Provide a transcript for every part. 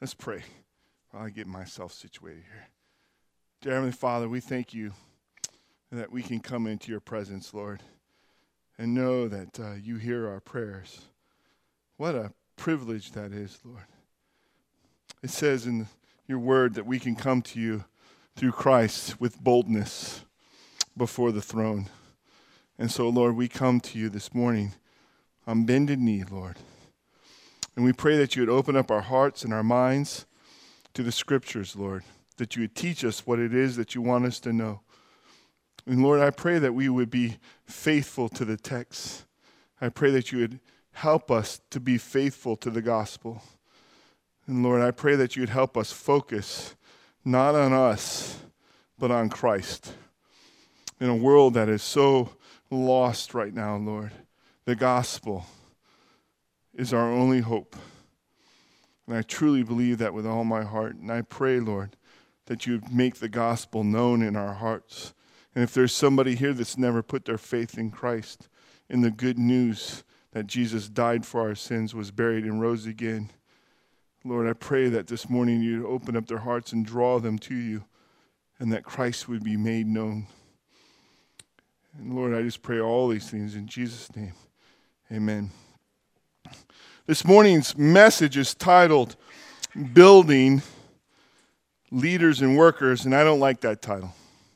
Let's pray while I get myself situated here. Dear Heavenly Father, we thank you that we can come into your presence, Lord, and know that you hear our prayers. What a privilege that is, Lord. It says in your word that we can come to you through Christ with boldness before the throne. And so, Lord, we come to you this morning on bended knee, Lord. And we pray that you would open up our hearts and our minds to the scriptures, Lord, that you would teach us what it is that you want us to know. And Lord, I pray that we would be faithful to the text. I pray that you would help us to be faithful to the gospel. And Lord, I pray that you would help us focus not on us, but on Christ. In a world that is so lost right now, Lord, the gospel is our only hope. And I truly believe that with all my heart. And I pray, Lord, that you would make the gospel known in our hearts. And if there's somebody here that's never put their faith in Christ, in the good news that Jesus died for our sins, was buried, and rose again, Lord, I pray that this morning you'd open up their hearts and draw them to you, and that Christ would be made known. And Lord, I just pray all these things in Jesus' name. Amen. This morning's message is titled, Building Leaders and Workers, and I don't like that title.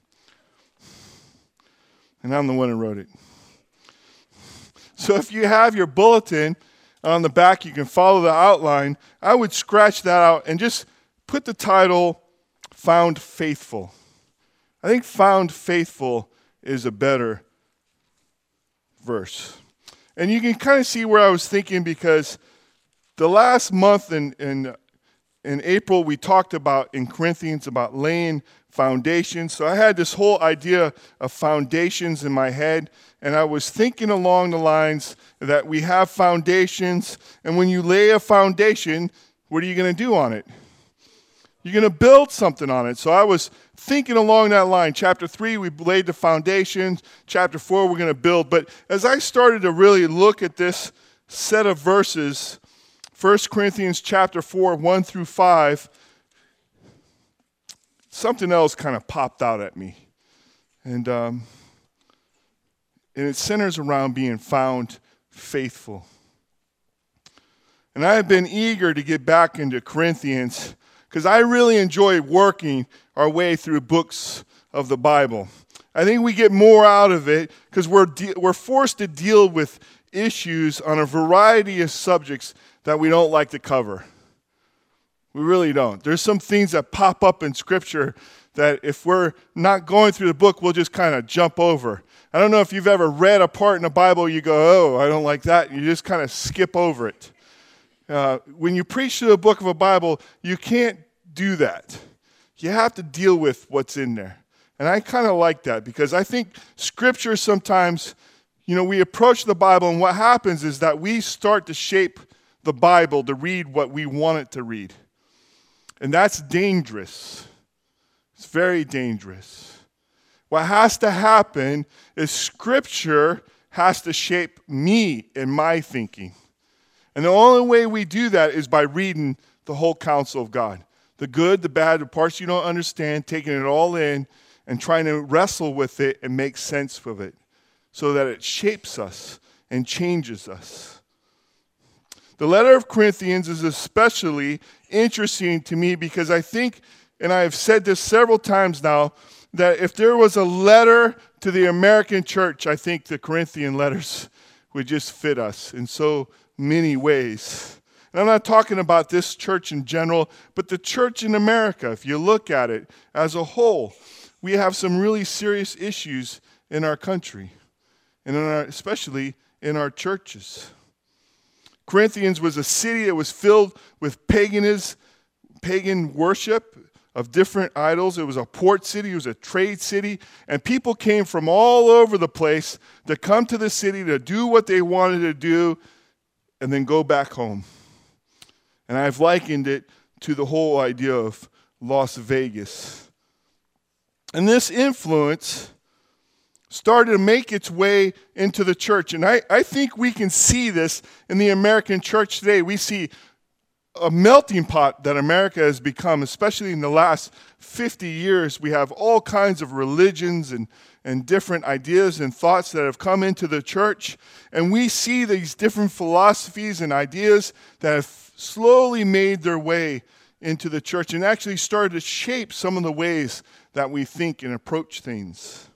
And I'm the one who wrote it. So if you have your bulletin on the back, you can follow the outline. I would scratch that out and just put the title, Found Faithful. I think Found Faithful is a better verse. And you can kind of see where I was thinking, because the last month in April, we talked about in Corinthians about laying foundations. So I had this whole idea of foundations in my head, and I was thinking along the lines that we have foundations, and when you lay a foundation, what are you going to do on it? You're going to build something on it. So I was thinking along that line. Chapter 3, we laid the foundation. Chapter 4, we're going to build. But as I started to really look at this set of verses, 1 Corinthians chapter 4, 1 through 5, something else kind of popped out at me. And it centers around being found faithful. And I have been eager to get back into Corinthians because I really enjoy working our way through books of the Bible. I think we get more out of it because we're forced to deal with issues on a variety of subjects that we don't like to cover. We really don't. There's some things that pop up in Scripture that if we're not going through the book, we'll just kind of jump over. I don't know if you've ever read a part in the Bible, you go, oh, I don't like that, and you just kind of skip over it. When you preach through the book of a Bible, you can't do that. You have to deal with what's in there. And I kind of like that because I think Scripture sometimes, we approach the Bible, and what happens is that we start to shape the Bible to read what we want it to read. And that's dangerous. It's very dangerous. What has to happen is Scripture has to shape me and my thinking. And the only way we do that is by reading the whole counsel of God. The good, the bad, the parts you don't understand, taking it all in and trying to wrestle with it and make sense of it so that it shapes us and changes us. The letter of Corinthians is especially interesting to me because I think, and I have said this several times now, that if there was a letter to the American church, I think the Corinthian letters would just fit us in so many ways. And I'm not talking about this church in general, but the church in America. If you look at it as a whole, we have some really serious issues in our country, and especially in our churches. Corinthians was a city that was filled with pagan worship of different idols. It was a port city. It was a trade city. And people came from all over the place to come to the city to do what they wanted to do and then go back home. And I've likened it to the whole idea of Las Vegas. And this influence started to make its way into the church. And I think we can see this in the American church today. We see a melting pot that America has become, especially in the last 50 years. We have all kinds of religions and different ideas and thoughts that have come into the church. And we see these different philosophies and ideas that have slowly made their way into the church and actually started to shape some of the ways that we think and approach things.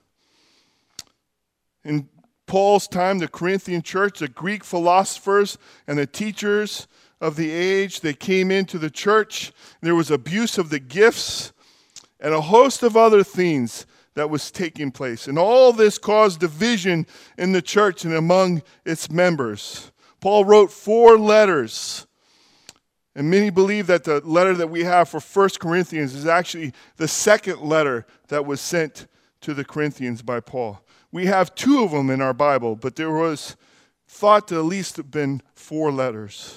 In Paul's time, the Corinthian church, the Greek philosophers and the teachers of the age, they came into the church. There was abuse of the gifts and a host of other things that was taking place. And all this caused division in the church and among its members. Paul wrote 4 letters. And many believe that the letter that we have for 1 Corinthians is actually the second letter that was sent to the Corinthians by Paul. We have 2 of them in our Bible, but there was thought to at least have been 4 letters.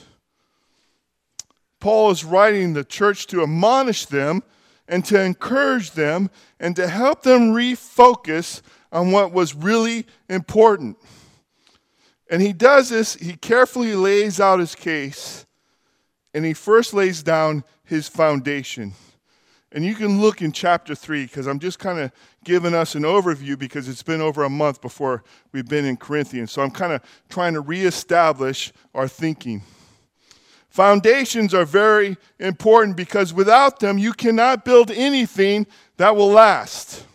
Paul is writing the church to admonish them and to encourage them and to help them refocus on what was really important. And he does this, he carefully lays out his case, and he first lays down his foundation. And you can look in chapter 3, because I'm just kind of giving us an overview because it's been over a month before we've been in Corinthians. So I'm kind of trying to reestablish our thinking. Foundations are very important because without them, you cannot build anything that will last.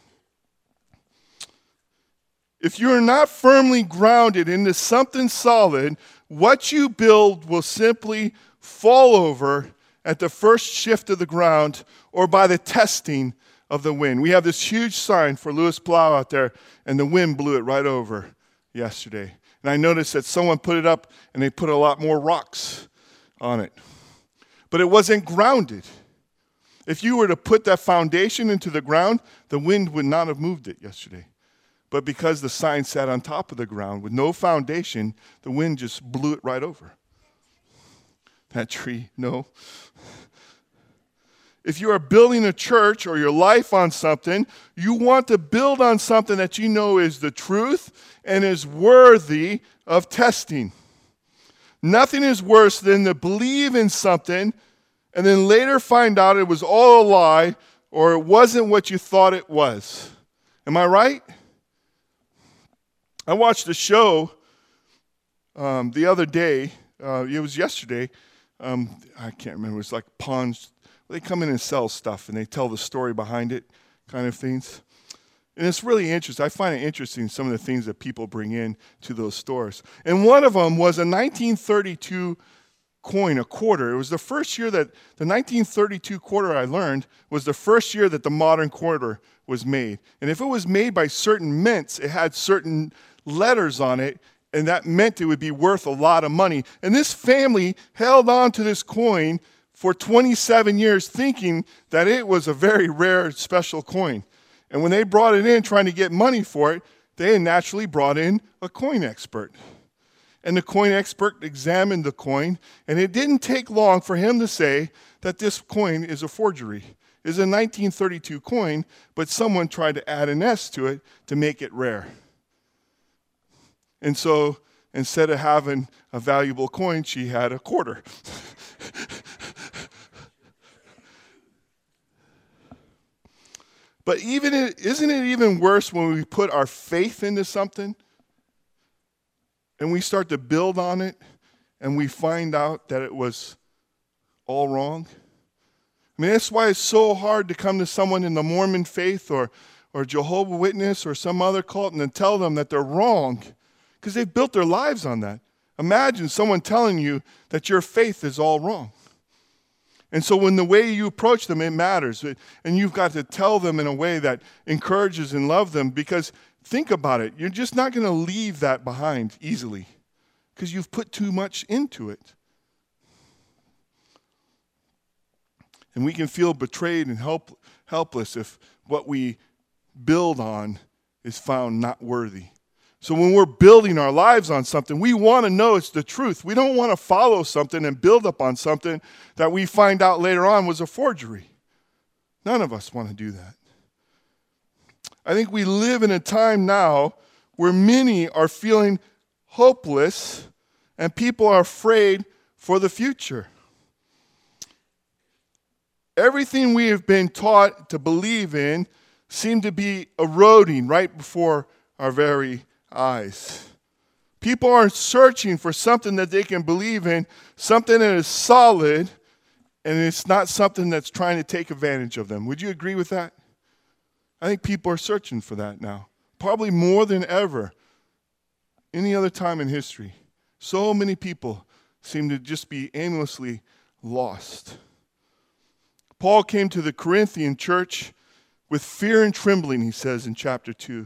If you are not firmly grounded into something solid, what you build will simply fall over at the first shift of the ground or by the testing of the wind. We have this huge sign for Lewis Plow out there, and the wind blew it right over yesterday. And I noticed that someone put it up, and they put a lot more rocks on it. But it wasn't grounded. If you were to put that foundation into the ground, the wind would not have moved it yesterday. But because the sign sat on top of the ground with no foundation, the wind just blew it right over. That tree, no. If you are building a church or your life on something, you want to build on something that you know is the truth and is worthy of testing. Nothing is worse than to believe in something and then later find out it was all a lie or it wasn't what you thought it was. Am I right? I watched a show the other day. It was yesterday. I can't remember. It was like Pawns. They come in and sell stuff, and they tell the story behind it, kind of things. And it's really interesting. I find it interesting, some of the things that people bring in to those stores. And one of them was a 1932 coin, a quarter. It was the first year that the 1932 quarter, I learned, was the first year that the modern quarter was made. And if it was made by certain mints, it had certain letters on it, and that meant it would be worth a lot of money. And this family held on to this coin for 27 years, thinking that it was a very rare, special coin. And when they brought it in trying to get money for it, they naturally brought in a coin expert. And the coin expert examined the coin, and it didn't take long for him to say that this coin is a forgery. It's a 1932 coin, but someone tried to add an S to it to make it rare. And so instead of having a valuable coin, she had a quarter. But isn't it even worse when we put our faith into something and we start to build on it and we find out that it was all wrong? I mean, that's why it's so hard to come to someone in the Mormon faith or Jehovah's Witness or some other cult and then tell them that they're wrong because they've built their lives on that. Imagine someone telling you that your faith is all wrong. And so when the way you approach them, it matters. And you've got to tell them in a way that encourages and loves them because think about it. You're just not going to leave that behind easily because you've put too much into it. And we can feel betrayed and helpless if what we build on is found not worthy. So when we're building our lives on something, we want to know it's the truth. We don't want to follow something and build up on something that we find out later on was a forgery. None of us want to do that. I think we live in a time now where many are feeling hopeless and people are afraid for the future. everything we have been taught to believe in seemed to be eroding right before our very eyes. People are searching for something that they can believe in, something that is solid, and it's not something that's trying to take advantage of them. Would you agree with that? I think people are searching for that now, probably more than ever any other time in history. So many people seem to just be aimlessly lost. Paul came to the Corinthian church with fear and trembling, he says in chapter 2.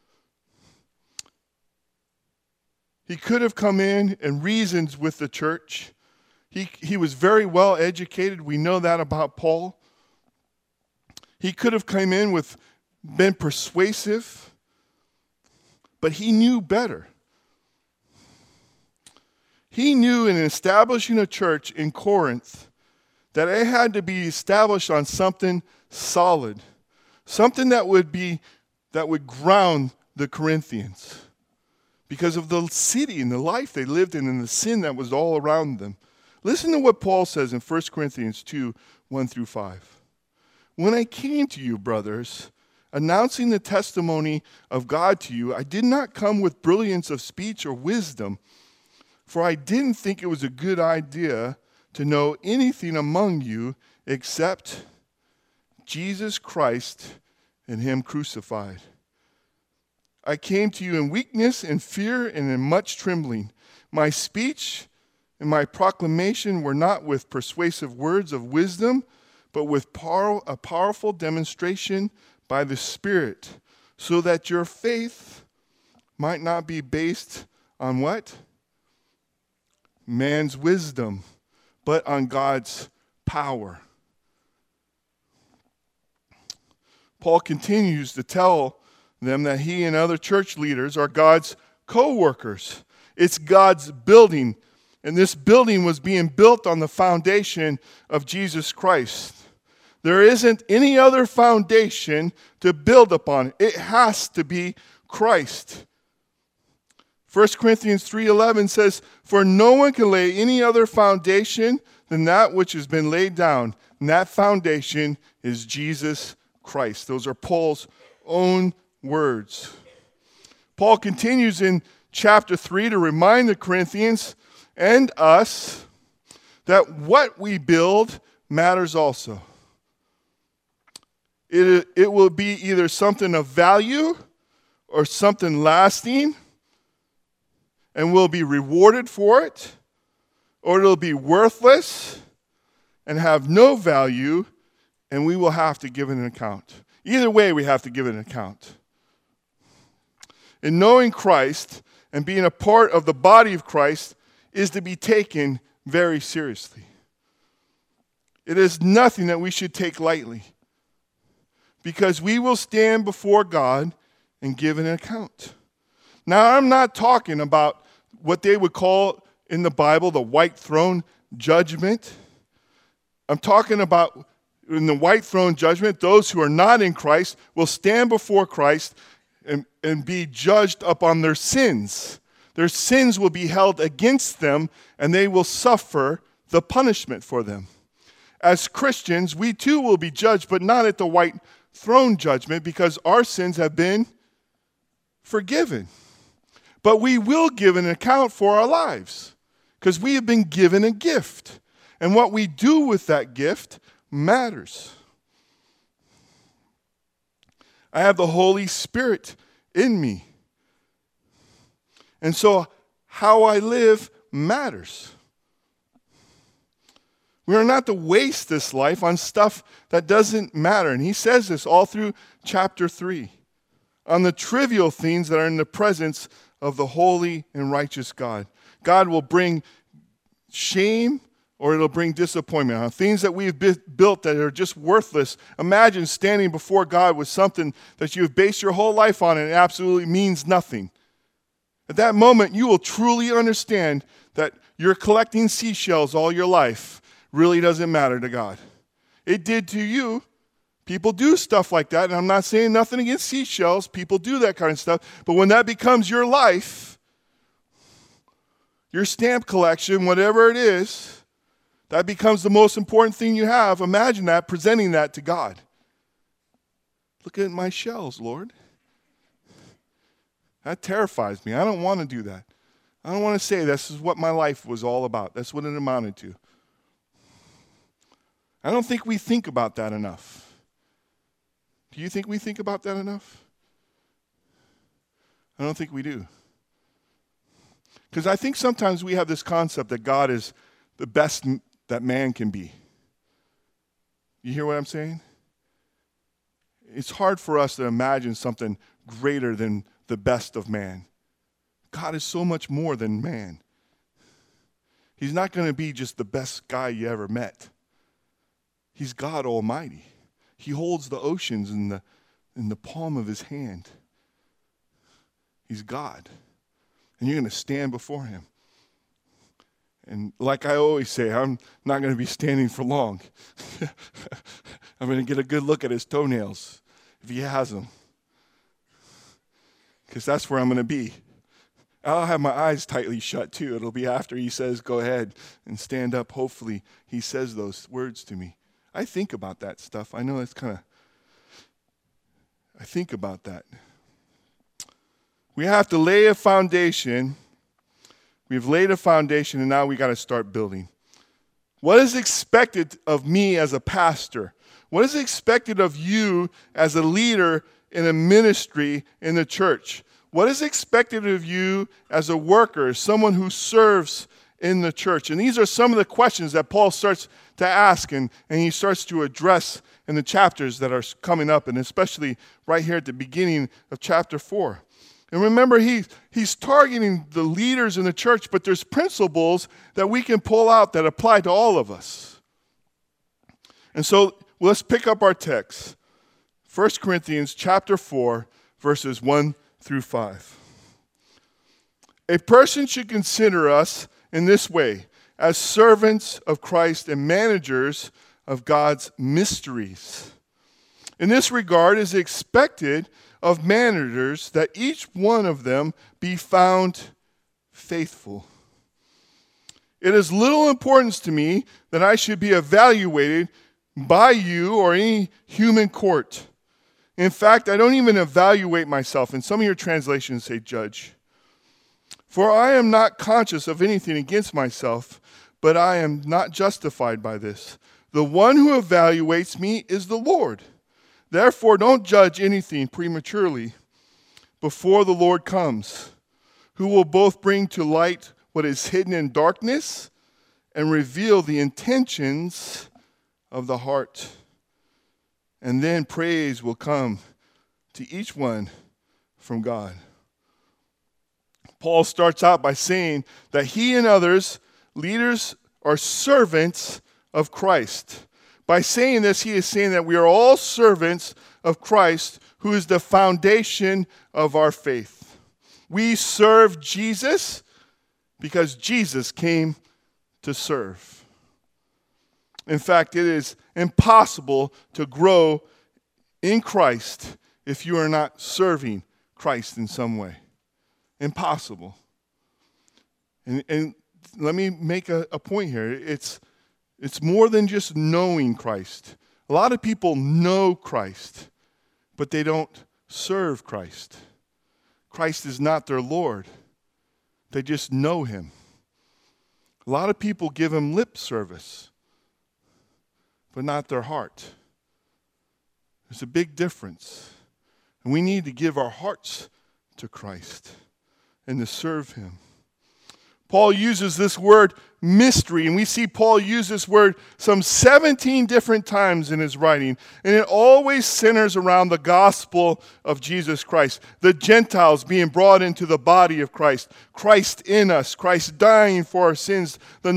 He could have come in and reasoned with the church. He was very well educated. We know that about Paul. He could have come in with been persuasive, but he knew better. He knew in establishing a church in Corinth that it had to be established on something solid, something that would ground the Corinthians because of the city and the life they lived in and the sin that was all around them. Listen to what Paul says in 1 Corinthians 2, 1 through 5. When I came to you, brothers, announcing the testimony of God to you, I did not come with brilliance of speech or wisdom, for I didn't think it was a good idea to know anything among you except Jesus Christ and Him crucified. I came to you in weakness and fear and in much trembling. My speech and my proclamation were not with persuasive words of wisdom, but with a powerful demonstration by the Spirit, so that your faith might not be based on what? Man's wisdom, but on God's power. Paul continues to tell them that he and other church leaders are God's co-workers. It's God's building, and this building was being built on the foundation of Jesus Christ. There isn't any other foundation to build upon. It has to be Christ. 1 Corinthians 3:11 says, "For no one can lay any other foundation than that which has been laid down, and that foundation is Jesus Christ." Those are Paul's own words. Paul continues in chapter 3 to remind the Corinthians and us that what we build matters also. It will be either something of value or something lasting, and we'll be rewarded for it, or it'll be worthless and have no value, and we will have to give an account. Either way, we have to give an account. And knowing Christ and being a part of the body of Christ is to be taken very seriously. It is nothing that we should take lightly, because we will stand before God and give an account. Now, I'm not talking about what they would call in the Bible the white throne judgment. I'm talking about in the white throne judgment, those who are not in Christ will stand before Christ and be judged upon their sins. Their sins will be held against them, and they will suffer the punishment for them. As Christians, we too will be judged, but not at the white throne judgment, because our sins have been forgiven. But we will give an account for our lives, because we have been given a gift. And what we do with that gift matters. I have the Holy Spirit in me. And so how I live matters. We are not to waste this life on stuff that doesn't matter. And he says this all through chapter 3. On the trivial things that are in the presence of the holy and righteous God. God will bring shame or it'll bring disappointment. On things that we've built that are just worthless. Imagine standing before God with something that you've based your whole life on and it absolutely means nothing. At that moment, you will truly understand that you're collecting seashells all your life really doesn't matter to God. It did to you. People do stuff like that, and I'm not saying nothing against seashells. People do that kind of stuff. But when that becomes your life, your stamp collection, whatever it is, That becomes the most important thing you have. Imagine that, presenting that to God. Look at my shells, Lord. That terrifies me. I don't want to do that. I don't want to say this is what my life was all about. That's what it amounted to. I don't think we think about that enough. Do you think we think about that enough? I don't think we do. Because I think sometimes we have this concept that God is the best that man can be. You hear what I'm saying? It's hard for us to imagine something greater than the best of man. God is so much more than man. He's not going to be just the best guy you ever met. He's God Almighty. He holds the oceans in the palm of his hand. He's God. And you're going to stand before him. And like I always say, I'm not going to be standing for long. I'm going to get a good look at his toenails, if he has them. Because that's where I'm going to be. I'll have my eyes tightly shut too. It'll be after he says, go ahead and stand up. Hopefully he says those words to me. I think about that stuff. I know it's I think about that. We have to lay a foundation. We've laid a foundation, and now we got to start building. What is expected of me as a pastor? What is expected of you as a leader in a ministry in the church? What is expected of you as a worker, someone who serves in the church? And these are some of the questions that Paul starts to ask, and he starts to address in the chapters that are coming up, and especially right here at the beginning of chapter 4. And remember, he's targeting the leaders in the church, but there's principles that we can pull out that apply to all of us. And so let's pick up our text. 1 Corinthians chapter 4, verses 1 through 5. A person should consider us in this way, as servants of Christ and managers of God's mysteries. In this regard, it is expected of managers that each one of them be found faithful. It is little importance to me that I should be evaluated by you or any human court. In fact, I don't even evaluate myself. And some of your translations say judge. For I am not conscious of anything against myself, but I am not justified by this. The one who evaluates me is the Lord. Therefore, don't judge anything prematurely before the Lord comes, who will both bring to light what is hidden in darkness and reveal the intentions of the heart. And then praise will come to each one from God. Paul starts out by saying that he and others, leaders, are servants of Christ. By saying this, he is saying that we are all servants of Christ, who is the foundation of our faith. We serve Jesus because Jesus came to serve. In fact, it is impossible to grow in Christ if you are not serving Christ in some way. Impossible. And let me make a point here. It's more than just knowing Christ. A lot of people know Christ, but they don't serve Christ. Christ is not their Lord. They just know him. A lot of people give him lip service, but not their heart. There's a big difference. And we need to give our hearts to Christ and to serve him. Paul uses this word mystery, and we see Paul use this word some 17 different times in his writing, and it always centers around the gospel of Jesus Christ, the Gentiles being brought into the body of Christ, Christ in us, Christ dying for our sins, the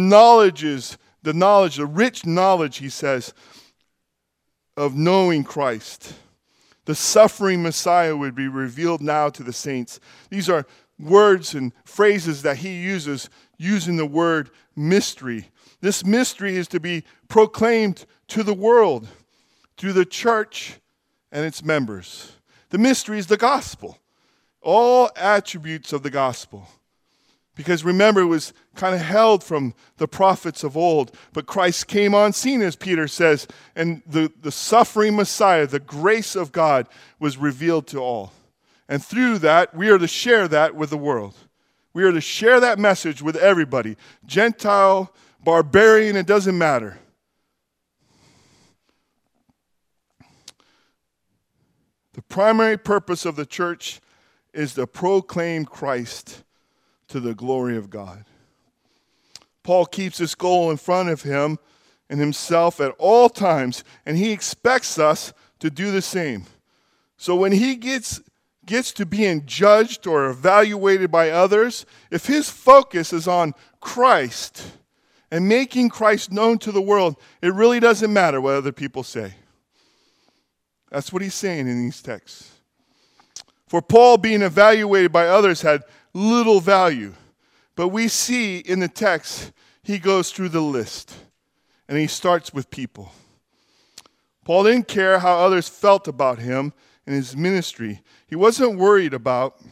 rich knowledge, he says, of knowing Christ. The suffering Messiah would be revealed now to the saints. These are words and phrases that he uses using the word mystery. This mystery is to be proclaimed to the world through the church and its members. The mystery is the gospel. All attributes of the gospel. Because remember, it was kind of held from the prophets of old. But Christ came on scene, as Peter says, and the suffering Messiah, the grace of God, was revealed to all. And through that, we are to share that with the world. We are to share that message with everybody. Gentile, barbarian, it doesn't matter. The primary purpose of the church is to proclaim Christ to the glory of God. Paul keeps this goal in front of him and himself at all times, and he expects us to do the same. So when he gets to being judged or evaluated by others, if his focus is on Christ and making Christ known to the world, it really doesn't matter what other people say. That's what he's saying in these texts. For Paul, being evaluated by others had little value. But we see in the text, he goes through the list. And he starts with people. Paul didn't care how others felt about him and his ministry. He wasn't worried about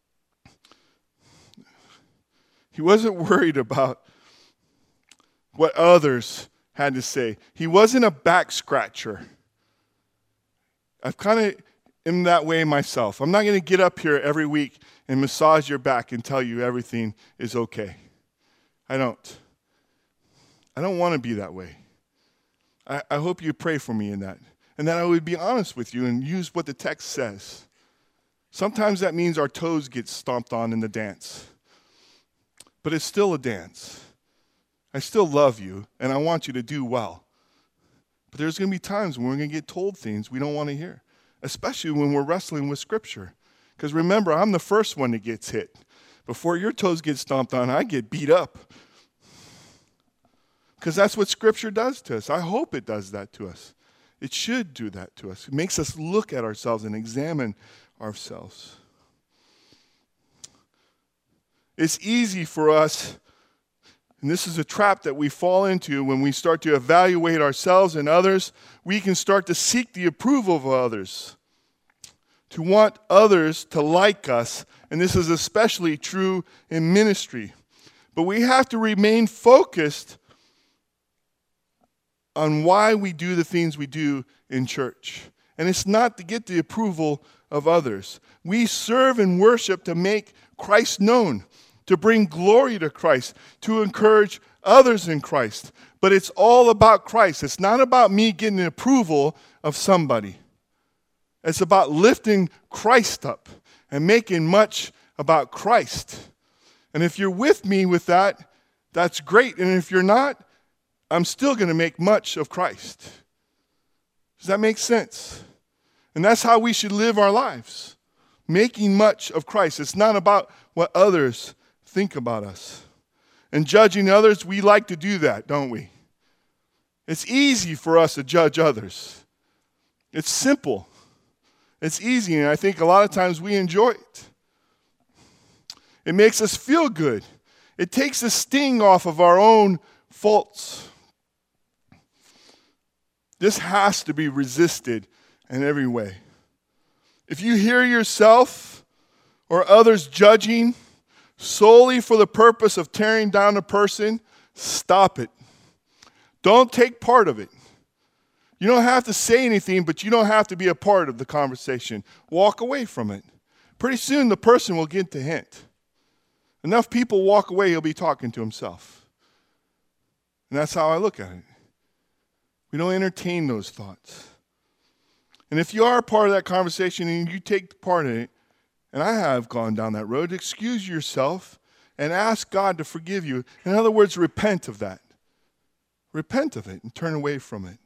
what others had to say. He wasn't a back scratcher. I've kind of am that way myself. I'm not going to get up here every week and massage your back and tell you everything is okay. I don't want to be that way. I hope you pray for me in that. And that I would be honest with you and use what the text says. Sometimes that means our toes get stomped on in the dance. But it's still a dance. I still love you, and I want you to do well. But there's going to be times when we're going to get told things we don't want to hear, especially when we're wrestling with Scripture. Because remember, I'm the first one that gets hit. Before your toes get stomped on, I get beat up. Because that's what Scripture does to us. I hope it does that to us. It should do that to us. It makes us look at ourselves and examine ourselves. It's easy for us, and this is a trap that we fall into when we start to evaluate ourselves and others. We can start to seek the approval of others, to want others to like us, and this is especially true in ministry. But we have to remain focused on why we do the things we do in church. And it's not to get the approval of others. We serve and worship to make Christ known, to bring glory to Christ, to encourage others in Christ. But it's all about Christ. It's not about me getting the approval of somebody. It's about lifting Christ up and making much about Christ. And if you're with me with that, that's great. And if you're not, I'm still going to make much of Christ. Does that make sense? And that's how we should live our lives, making much of Christ. It's not about what others think about us. And judging others, we like to do that, don't we? It's easy for us to judge others. It's simple. It's easy, and I think a lot of times we enjoy it. It makes us feel good. It takes the sting off of our own faults. This has to be resisted in every way. If you hear yourself or others judging solely for the purpose of tearing down a person, stop it. Don't take part of it. You don't have to say anything, but you don't have to be a part of the conversation. Walk away from it. Pretty soon the person will get the hint. Enough people walk away, he'll be talking to himself. And that's how I look at it. We don't entertain those thoughts. And if you are a part of that conversation and you take part in it, and I have gone down that road, excuse yourself and ask God to forgive you. In other words, repent of that. Repent of it and turn away from it.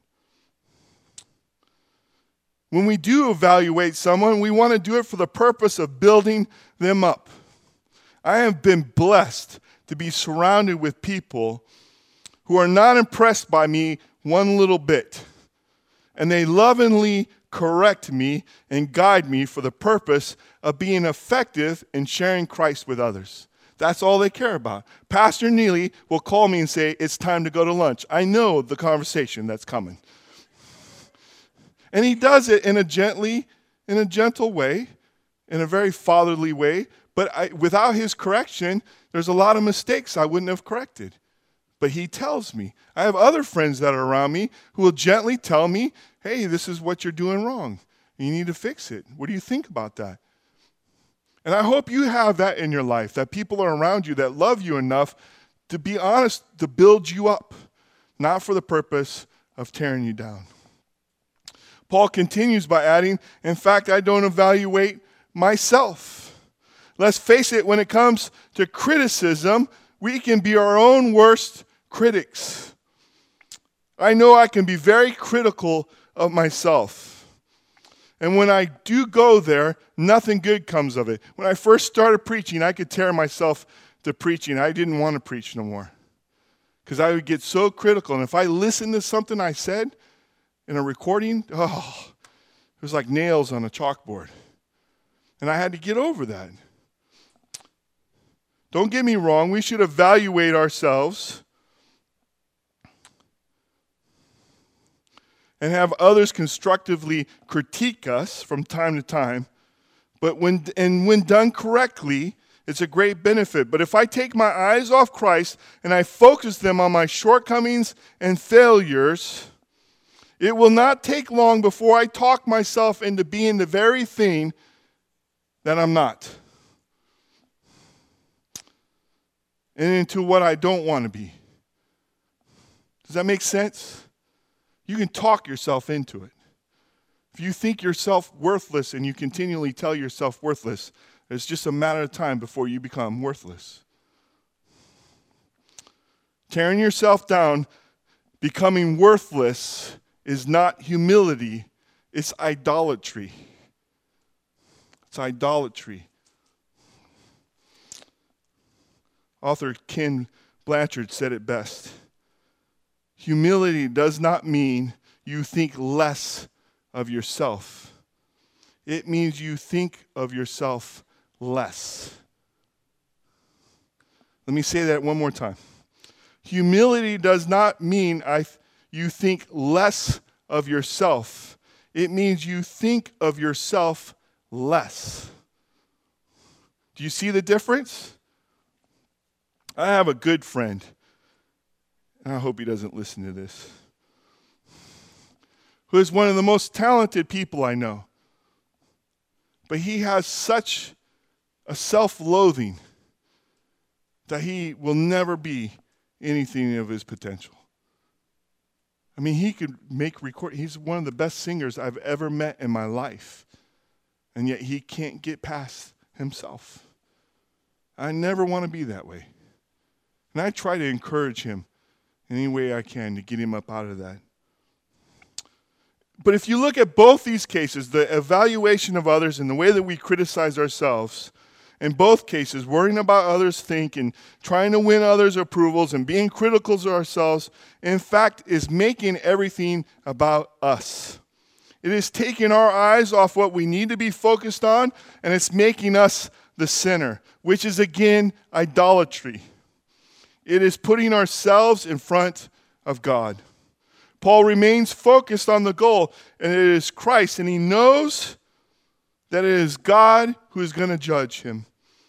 When we do evaluate someone, we want to do it for the purpose of building them up. I have been blessed to be surrounded with people who are not impressed by me one little bit. And they lovingly correct me and guide me for the purpose of being effective in sharing Christ with others. That's all they care about. Pastor Neely will call me and say, it's time to go to lunch. I know the conversation that's coming. And he does it in a gentle way, in a very fatherly way, But without his correction, there's a lot of mistakes I wouldn't have corrected. But he tells me. I have other friends that are around me who will gently tell me, hey, this is what you're doing wrong. You need to fix it. What do you think about that? And I hope you have that in your life, that people are around you that love you enough to be honest, to build you up, not for the purpose of tearing you down. Paul continues by adding, in fact, I don't evaluate myself. Let's face it, when it comes to criticism, we can be our own worst critics. I know I can be very critical of myself. And when I do go there, nothing good comes of it. When I first started preaching, I could tear myself to preaching. I didn't want to preach no more because I would get so critical. And if I listened to something I said in a recording, it was like nails on a chalkboard. And I had to get over that. Don't get me wrong, we should evaluate ourselves and have others constructively critique us from time to time. But when done correctly, it's a great benefit. But if I take my eyes off Christ and I focus them on my shortcomings and failures, it will not take long before I talk myself into being the very thing that I'm not, and into what I don't want to be. Does that make sense? You can talk yourself into it. If you think yourself worthless and you continually tell yourself worthless, it's just a matter of time before you become worthless. Tearing yourself down, becoming worthless, is not humility, it's idolatry. It's idolatry. Author Ken Blanchard said it best. Humility does not mean you think less of yourself. It means you think of yourself less. Let me say that one more time. Humility does not mean you think less of yourself. It means you think of yourself less. Do you see the difference? I have a good friend, and I hope he doesn't listen to this, who is one of the most talented people I know. But he has such a self-loathing that he will never be anything of his potential. I mean, he could he's one of the best singers I've ever met in my life, and yet he can't get past himself. I never want to be that way. And I try to encourage him in any way I can to get him up out of that. But if you look at both these cases, the evaluation of others and the way that we criticize ourselves, in both cases, worrying about others' think and trying to win others' approvals and being critical of ourselves, in fact, is making everything about us. It is taking our eyes off what we need to be focused on, and it's making us the center, which is, again, idolatry. It is putting ourselves in front of God. Paul remains focused on the goal, and it is Christ, and he knows that it is God who is going to judge him.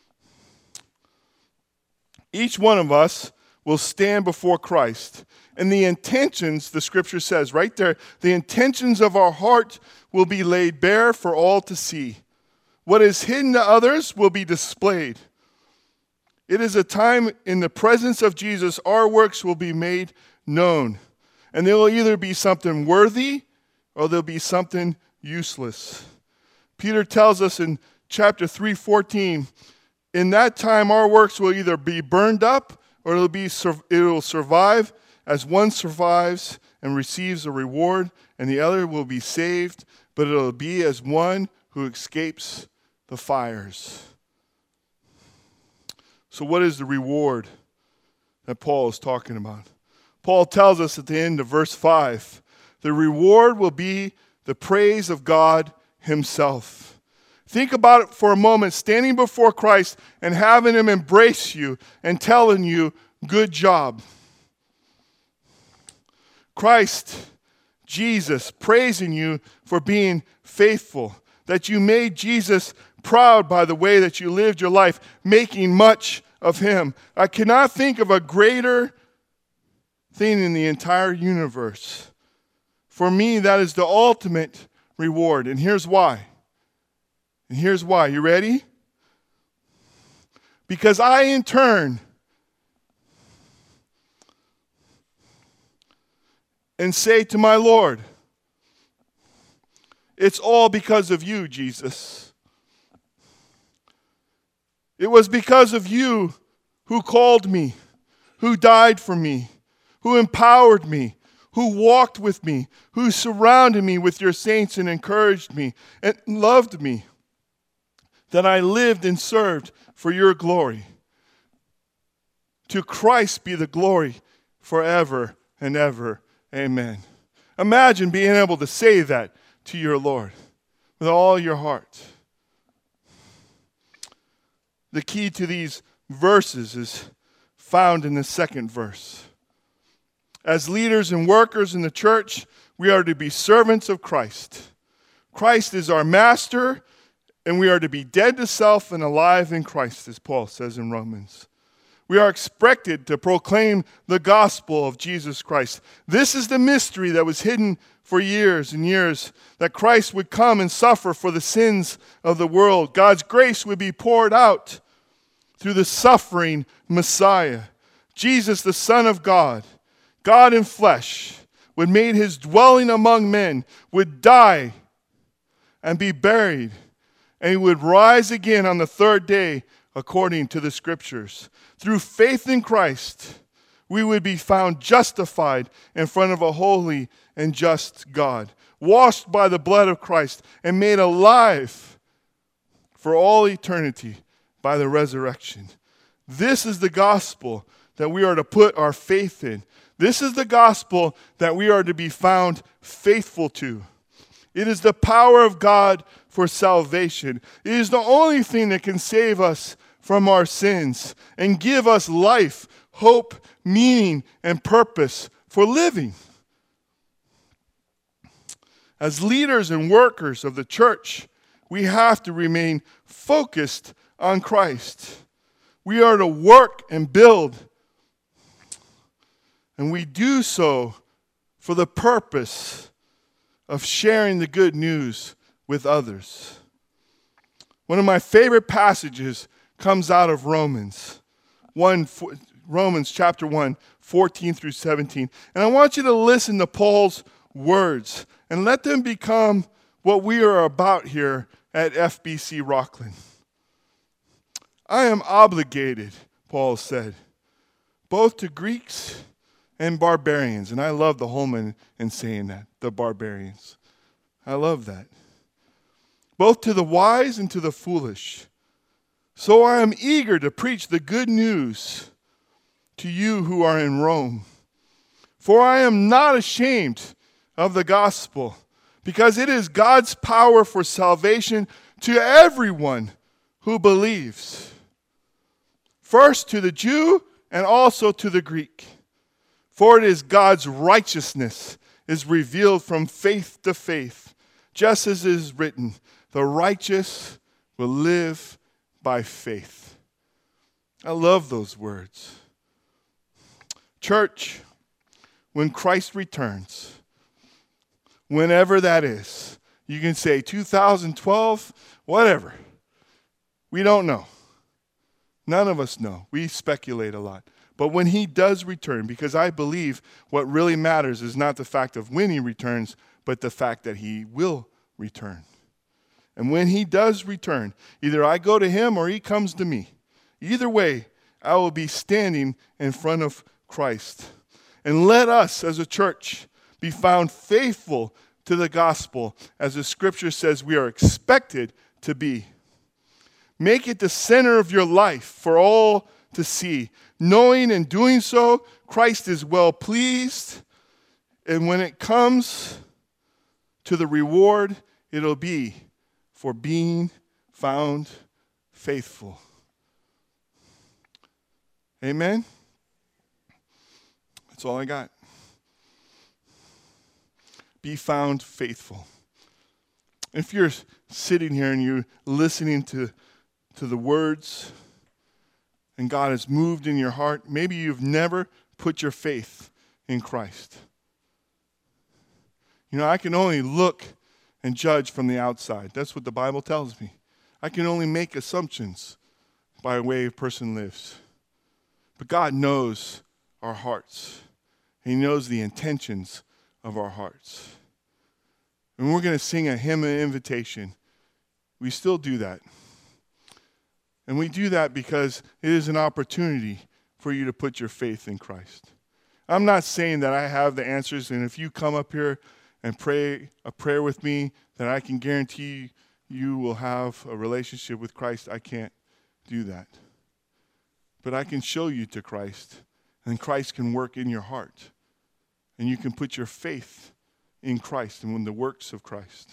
Each one of us will stand before Christ, and the intentions, the scripture says right there, the intentions of our heart will be laid bare for all to see. What is hidden to others will be displayed. It is a time in the presence of Jesus, our works will be made known. And there will either be something worthy or there'll be something useless. Peter tells us in chapter 3:14, in that time our works will either be burned up or it will survive as one survives and receives a reward, and the other will be saved, but it will be as one who escapes the fires. So what is the reward that Paul is talking about? Paul tells us at the end of verse 5, the reward will be the praise of God himself. Think about it for a moment, standing before Christ and having him embrace you and telling you, good job. Christ, Jesus, praising you for being faithful, that you made Jesus proud by the way that you lived your life, making much of him. I cannot think of a greater thing in the entire universe. For me, that is the ultimate reward. And here's why. You ready? Because I, in turn, and say to my Lord, it's all because of you, Jesus. It was because of you who called me, who died for me, who empowered me, who walked with me, who surrounded me with your saints and encouraged me and loved me, that I lived and served for your glory. To Christ be the glory forever and ever. Amen. Imagine being able to say that to your Lord with all your heart. The key to these verses is found in the second verse. As leaders and workers in the church, we are to be servants of Christ. Christ is our master, and we are to be dead to self and alive in Christ, as Paul says in Romans. We are expected to proclaim the gospel of Jesus Christ. This is the mystery that was hidden for years and years, that Christ would come and suffer for the sins of the world. God's grace would be poured out through the suffering Messiah. Jesus, the Son of God, God in flesh, would make his dwelling among men, would die and be buried, and he would rise again on the third day according to the Scriptures. Through faith in Christ, we would be found justified in front of a holy and just God, washed by the blood of Christ, and made alive for all eternity by the resurrection. This is the gospel that we are to put our faith in. This is the gospel that we are to be found faithful to. It is the power of God for salvation. It is the only thing that can save us from our sins and give us life, hope, meaning, and purpose for living. As leaders and workers of the church, we have to remain focused on Christ. We are to work and build, and we do so for the purpose of sharing the good news with others. One of my favorite passages comes out of Romans chapter 1, 14 through 17. And I want you to listen to Paul's words and let them become what we are about here at FBC Rockland. I am obligated, Paul said, both to Greeks and barbarians. And I love the Holman in saying that, the barbarians. I love that. Both to the wise and to the foolish. So I am eager to preach the good news to you who are in Rome. For I am not ashamed of the gospel, because it is God's power for salvation to everyone who believes. First to the Jew and also to the Greek. For it is God's righteousness is revealed from faith to faith, just as it is written, the righteous will live by faith. I love those words. Church, when Christ returns, whenever that is, you can say 2012, whatever. We don't know. None of us know. We speculate a lot. But when he does return, because I believe what really matters is not the fact of when he returns, but the fact that he will return. And when he does return, either I go to him or he comes to me. Either way, I will be standing in front of Christ. And let us as a church be found faithful to the gospel, as the scripture says we are expected to be. Make it the center of your life for all to see. Knowing and doing so, Christ is well pleased. And when it comes to the reward, it'll be for being found faithful. Amen? That's all I got. Be found faithful. If you're sitting here and you're listening to the words and God has moved in your heart, maybe you've never put your faith in Christ. You know, I can only look and judge from the outside. That's what the Bible tells me. I can only make assumptions by the way a person lives. But God knows our hearts. He knows the intentions of our hearts. And we're going to sing a hymn of invitation. We still do that. And we do that because it is an opportunity for you to put your faith in Christ. I'm not saying that I have the answers, and if you come up here and pray a prayer with me that I can guarantee you will have a relationship with Christ, I can't do that. But I can show you to Christ, and Christ can work in your heart. And you can put your faith in Christ and in the works of Christ.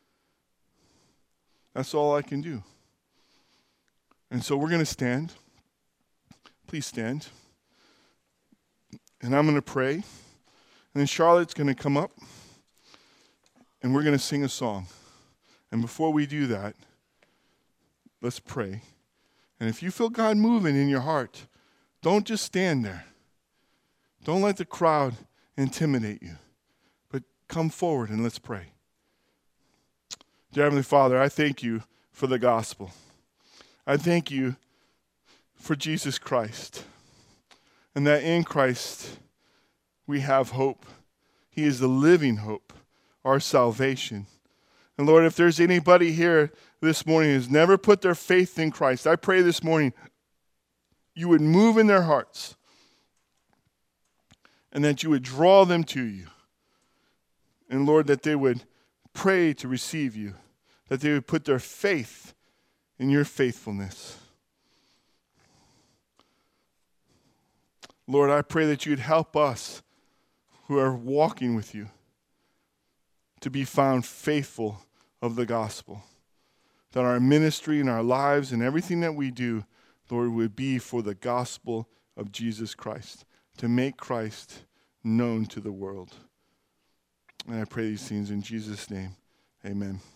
That's all I can do. And so we're going to stand. Please stand. And I'm going to pray. And then Charlotte's going to come up. And we're going to sing a song. And before we do that, let's pray. And if you feel God moving in your heart, don't just stand there. Don't let the crowd intimidate you. But come forward and let's pray. Dear Heavenly Father, I thank you for the gospel. I thank you for Jesus Christ. And that in Christ we have hope. He is the living hope, our salvation. And Lord, if there's anybody here this morning who's never put their faith in Christ, I pray this morning you would move in their hearts and that you would draw them to you. And Lord, that they would pray to receive you, that they would put their faith in your faithfulness. Lord, I pray that you'd help us who are walking with you to be found faithful of the gospel. That our ministry and our lives and everything that we do, Lord, would be for the gospel of Jesus Christ, to make Christ known to the world. And I pray these things in Jesus' name. Amen.